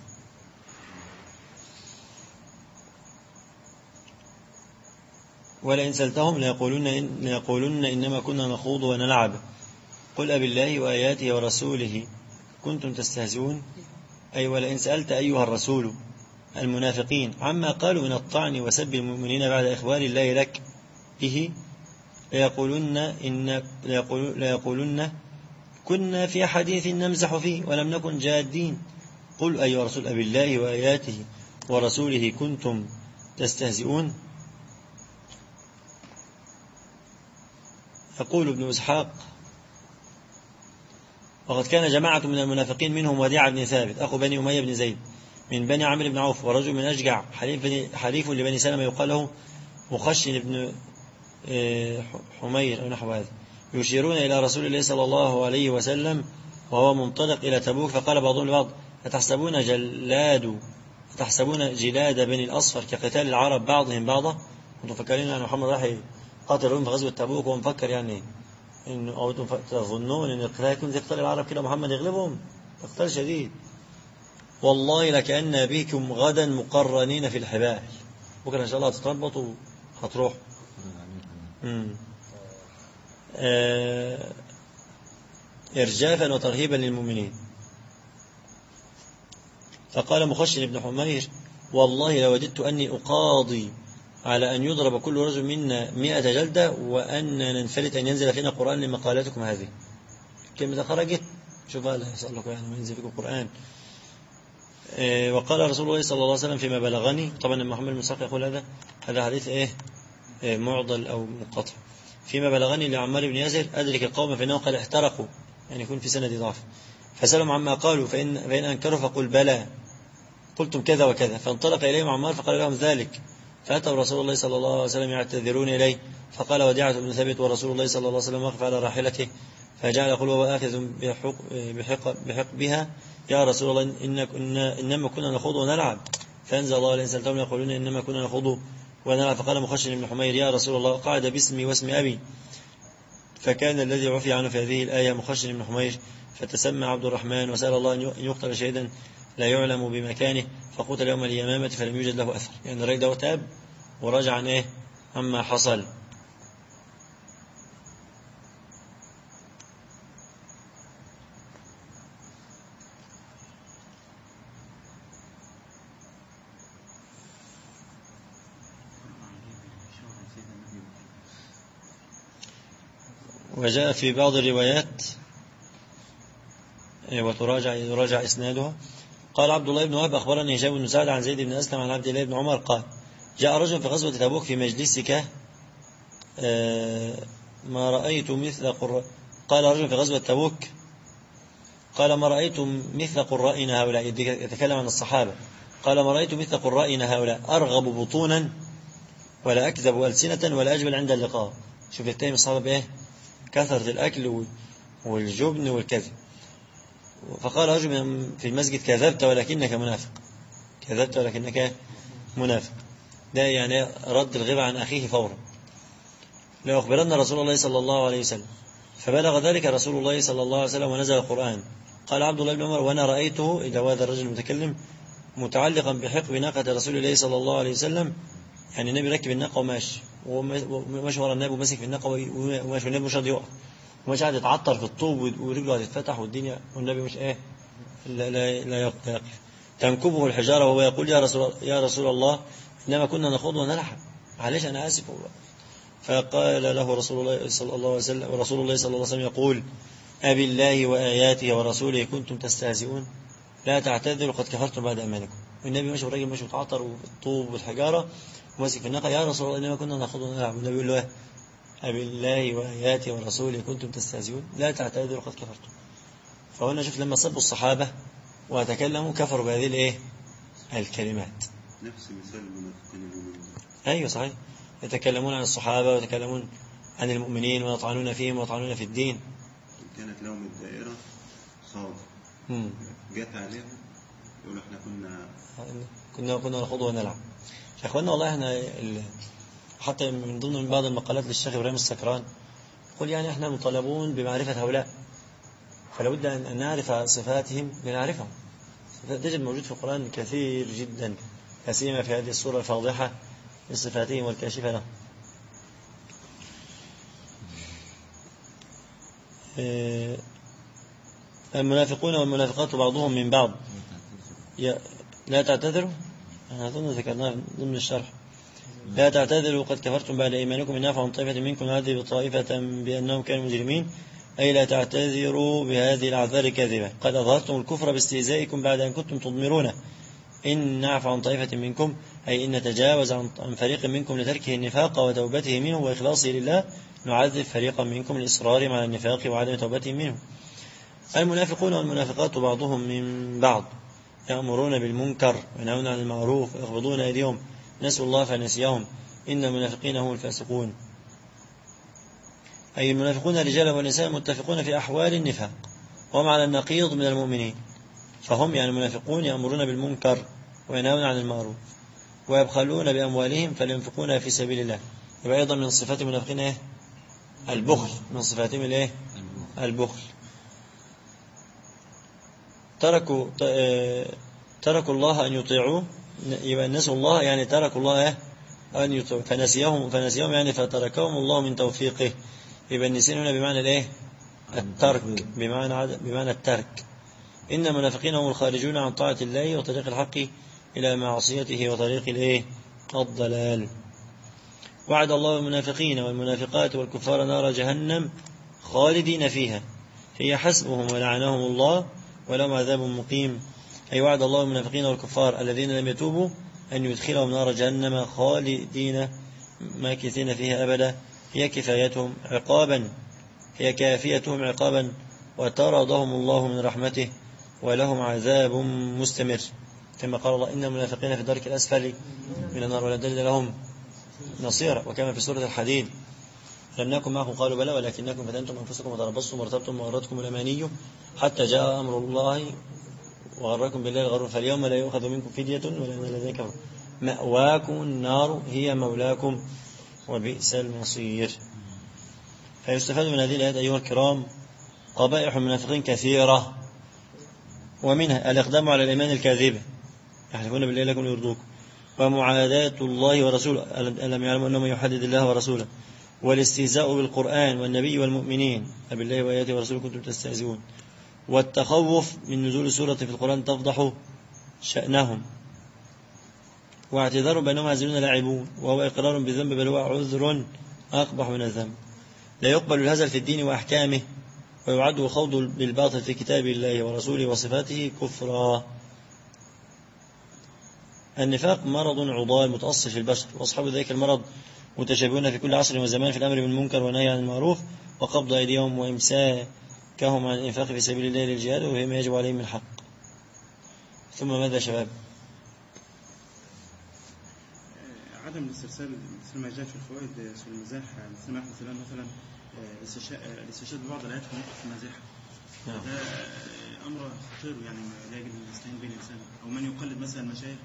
ولئن سألتهم ليقولن إنما كنا نخوض ونلعب قل أبالله وآياته ورسوله كنتم تستهزئون. أي ولئن سألت أيها الرسول المنافقين عما قالوا من الطعن وسب المؤمنين بعد إخبار الله لك به ليقولن كنا في حديث نمزح فيه ولم نكن جادين. قل أيها الرسول أبالله وآياته ورسوله كنتم تستهزئون. يقول ابن إسحاق وقد كان جماعة من المنافقين منهم وديع بن ثابت أخو بني أمية بن زيد من بني عمرو بن عوف ورجل من أشجع حليف لبني سلمة يقال له مخشن بن حمير أو نحو هذا يشيرون إلى رسول الله صلى الله عليه وسلم وهو منطلق إلى تبوك فقال بعضهم لبعض أتحسبون جلاد بني الأصفر كقتال العرب بعضهم بعضا. كنتم فكرين أن محمد راح قاتل الروم في غزوة تبوك وهو مفكر يعني إنه أو تظنون إن القتال يكون زي قتال العرب كده محمد يغلبهم؟ قتال شديد والله لكأن بكم غدا مقرنين في الحبال. بكرة إن شاء الله هتتربطوا هتروحوا. إرجافا وترهيبا للمؤمنين. فقال مخشن بن حمير والله لوددت أني أقاضي على أن يضرب كل رجل منا 100 جلدة وأن ننفلت أن ينزل فينا قرآن لمقالاتكم هذه. كلمة خرجت شوف الله يسأل لكم يعني ما ينزل فيكم قرآن. وقال رسول الله صلى الله عليه وسلم فيما بلغني، طبعا محمد بن مساق يقول هذا حديث معضل أو منقطع. فيما بلغني لعمار بن ياسر أدرك القوم فإنه قال احترقوا يعني يكون في سند ضعف فسألهم عما قالوا فإن أنكروا فقل بلى قلتم كذا وكذا. فانطلق إليهم عمار فقال لهم ذلك فأتوا رسول الله صلى الله عليه وسلم يعتذرون إليه فقال وديعة بن ثابت ورسول الله صلى الله عليه وسلم وقف على راحلته فجعل يقول وهو آخذ بحقبها يا رسول الله إنما كنا نخوض ونلعب. فأنزل الله لئن سألتهم يقولون إنما كنا نخوض ونلعب. فقال مخشن بن حمير يا رسول الله قعد باسمي واسم أبي. فكان الذي عفي عنه في هذه الآية مخشن بن حمير فتسمى عبد الرحمن وسأل الله أن يقتل شهيدا لا يعلم بمكانه فقتل يوم اليمامة فلم يوجد له أثر. يعني الرجل ده تاب ورجع عن عما حصل. وجاء في بعض الروايات وتراجع إسنادها. قال عبد الله بن وهب أخبرني هشام بن سعد عن زيد بن أسلم عن عبد الله بن عمر قال جاء رجل في غزوة تبوك في مجلسك ما رأيت مثل قال رجل في غزوة تبوك قال ما رأيت مثل قرائنا هؤلاء، يتكلم عن الصحابة، قال ما رأيت مثل قرائنا هؤلاء أرغب بطونا ولا أكذب ألسنة ولا أجبل عند اللقاء. شوف يتهم الصحابة بإيه؟ كثرة الأكل والجبن والكذب. فقال رجل في المسجد كذبت ولكنك منافق، كذبت ولكنك منافق. ده يعني رد الغيبة عن أخيه فورا. لأخبرن رسول الله صلى الله عليه وسلم، فبلغ ذلك رسول الله صلى الله عليه وسلم ونزل القرآن. قال عبد الله بن عمر وأنا رأيته إذا هذا الرجل المتكلم متعلقا بحقب ناقة رسول الله صلى الله عليه وسلم، يعني النبي ركب الناقة وماشي وماشي ورا النبي وماسك في الناقة وماشي، والنبي مش راضي يقف، ومش قاعد يتعطر في الطوب ورجله هتتفتح والدنيا، والنبي مش لا يقف. تنكبه الحجارة وهو يقول يا رسول الله إنما كنا نخوض ونلعب، معلش أنا آسف. فقال له رسول الله صلى الله عليه وسلم، ورسول الله صلى الله عليه وسلم يقول أبي الله وآياته ورسوله كنتم تستهزئون لا تعتذروا قد كفرتم بعد أيمانكم. والنبي ماشي والراجل ماشي متعطر والطوب والحجارة وماسك في الناقة، يا رسول الله إنما كنا نخوض ونلعب. والنبي يقول له أبي الله وآياته ورسوله كنتم تستهزئون لا تعتذروا قد كفرتم. فهنا شوف لما صبوا الصحابة وتكلموا كفروا بهذه الكلمات. نفس مثال المنافقين اليومين. أيوة صحيح، يتكلمون عن الصحابة ويتكلمون عن المؤمنين ويطعنون فيهم ويطعنون في الدين. كانت لهم الدائرة صاد جات عليهم يقولوا احنا كنا نخوض ونلعب. يا اخوانا والله احنا حتى من ضمن بعض المقالات للشيخ إبراهيم السكران يقول يعني احنا مطالبون بمعرفة هؤلاء، فلا بد أن نعرف صفاتهم لنعرفهم. تجد موجود في القرآن كثير جدا، لا سيما في هذه السورة الفاضحة بصفاتهم والكاشفة لهم. المنافقون والمنافقات بعضهم من بعض لا تعتذروا، أنا أظن ذكرناها ضمن الشرح. لا تعتذروا قد كفرتم بعد إيمانكم إن نعفو عن طائفة منكم نعذب طائفة بأنهم كانوا مجرمين، أي لا تعتذروا بهذه الأعذار كاذبة قد أظهرتم الكفر باستهزائكم بعد أن كنتم تضمرون. إن نعفو عن طائفة منكم أي إن نتجاوز عن فريق منكم لتركه النفاق وتوبته منه وإخلاصه لله نعذب فريقا منكم لإصرارهم على النفاق وعدم توبتهم منه. المنافقون والمنافقات بعضهم من بعض يأمرون بالمنكر وينهون عن المعروف ويقبضون أيديهم نسوا الله فنسيهم إن المنافقين هم الفاسقون. أي المنافقون رجالا ونساء متفقون في أحوال النفاق وهم على النقيض من المؤمنين، فهم يعني المنافقون يأمرون بالمنكر وينهون عن المعروف ويبخلون بأموالهم فلينفقونها في سبيل الله. يبقى أيضا من صفات المنافقين البخل، من صفاتهم البخل. تركوا الله أن يطيعوه، يبقى نسوا الله يعني تركوا الله أن يطيعوه فنسيهم يعني فتركهم الله من توفيقه. يبقى النسيان هنا بمعنى الترك، بمعنى الترك. إن المنافقين هم الخارجون عن طاعة الله وطريق الحق إلى معصيته وطريق الضلال. وعد الله المنافقين والمنافقات والكفار نار جهنم خالدين فيها هي حسبهم ولعنهم الله ولهم عذاب مقيم. أي وعد الله المنافقين والكفار الذين لم يتوبوا أن يدخلهم نار جهنم خالدين ماكثين فيها أبدا هي كفايتهم عقابا، هي كافيتهم عقابا وطردهم الله من رحمته ولهم عذاب مستمر، كما قال الله إن المنافقين في الدرك الأسفل من النار ولا تجد لهم نصيرا. وكما في سورة الحديد لم نكن معكم قالوا بلى ولكنكم فتنتم أنفسكم وتربصتم وارتبتم وغرتكم الأماني حتى جاء أمر الله وغركم بالله الغرور فاليوم لا يؤخذ منكم فدية ولا من الذين كفروا مأواكم النار هي مولاكم وبئس المصير. فيستفاد من هذه الآيات أيها الكرام قبائح المنافقين كثيرة، ومنها الإقدام على الإيمان الكاذبة يحلفون بالله لكم يرضوكم، ومعاداة الله ورسوله ألم يعلموا أنه من يحدد الله ورسوله، والاستهزاء بالقرآن والنبي والمؤمنين بالله وآياته ورسوله كنتم تستهزئون، والتخوف من نزول سورة في القرآن تفضح شأنهم، واعتذار بأنهم عازلون لاعبون وهو إقرار بالذنب بل هو عذر أقبح من الذنب، لا يقبل الهزل في الدين وأحكامه، ويعد الخوض بالباطل في كتاب الله ورسوله وصفاته كفرا. النفاق مرض عضال متأصل في البشر، وأصحاب ذلك المرض متشابهون في كل عصر وزمان في الأمر بالمنكر والنهي عن المعروف وقبض أيديهم وإمساكهم عن الإنفاق في سبيل الله للجهاد وفيما يجب عليهم من حق. ثم ماذا شباب؟ عدم الاسترسال مثل ما جاء في الفوائد في المزاح، مثل أحمد سلام مثلا الاستشهاد ببعض الآيات في موقف المزاح، ده أمر خطير يعني لا يجب الاستعانة بين الإنسان. أو من يقلد مثلا المشايخ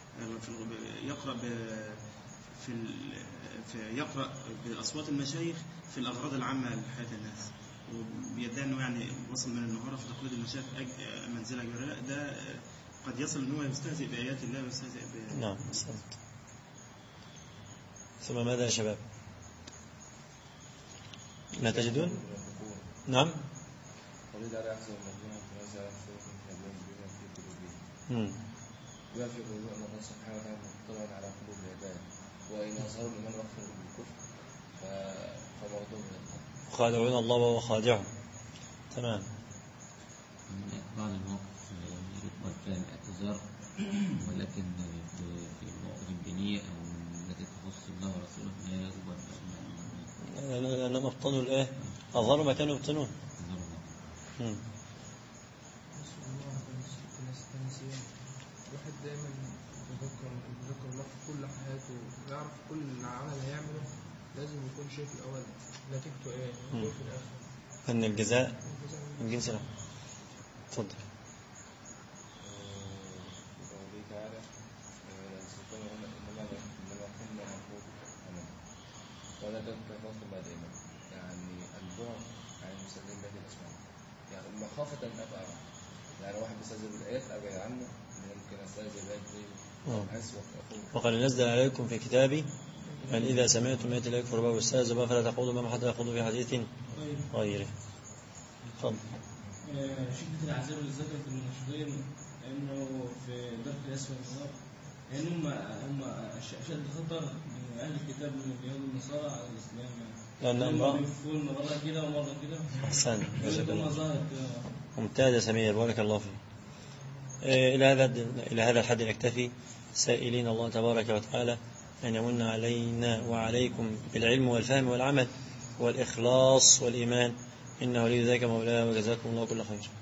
يقرأ بأصوات المشايخ في الأغراض العامة لحياة الناس، وبيدعي أنه يعني وصل من النهارة في تقليد المشايخ منزلة كبيرة. لا، ده قد يصل أنه يستهزئ بآيات الله ويستهزئ نعم. ثم ماذا يا شباب؟ لا تجدون؟ نعم. قليل على أحسن المظلوم تنازع شروط من الدنيا في قلوبهم. وفي قلوب أن الله سبحانه وتعالى مطلع على قلوب العباد، وإن أظهروا لمن وفر بالكفر فمرضوا من الله. خادعون الله وهو خادعهم. تمام. بعض المواقف يقبل فيها الاعتذار، ولكن في المواقف الدينية أو التي تخص الله ورسوله لا يقبل. لأنهم ابطنوا الإيه؟ أظهروا ما كانوا يبطنون. الواحد دايما يذكر الله في كل حياته، ويعرف كل عمل هيعمله لازم يكون شايف الأول نتيجته إيه في الآخر، أن الجزاء من جنس العمل. تفضل. قوله تعالى إنما كنا نخوض ولا تكفرت بعدين، يعني البعد عن المستخدمين بهذه الأسماء، يعني مخافة أن أبقى يعني واحد بيستهزئ بالآيات أبعد عنه، ممكن أستهزئ بآيات وقال نزل عليكم في كتابي أن إذا سمعتم آيات الله يكفر بها ويستهزئ بها فلا تقولوا معهم حتى يخوضوا في حديث غيره. تفضل. شدة العذاب اللي ذكرت المناشدين انه في درك الاسفل النار، يعني هم اشد خطر من اهل الكتاب من اليهود والنصارى على الاسلام، لان هم بيفون مره كده ومره كده. احسن. ظاهر ممتاز يا سمير، بارك الله فيك. الى هذا الحد نكتفي، سائلين الله تبارك وتعالى أن يمن علينا وعليكم بالعلم والفهم والعمل والإخلاص والإيمان، إنه ولي ذلك مولاه، وجزاكم الله كل خير.